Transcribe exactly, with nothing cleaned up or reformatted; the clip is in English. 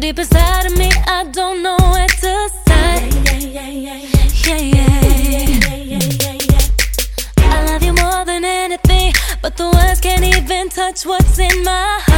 deep inside of me, I don't know where to start. Yeah, yeah, yeah, yeah, yeah, yeah, yeah, yeah. I love you more than anything, but the words can't even touch what's in my heart.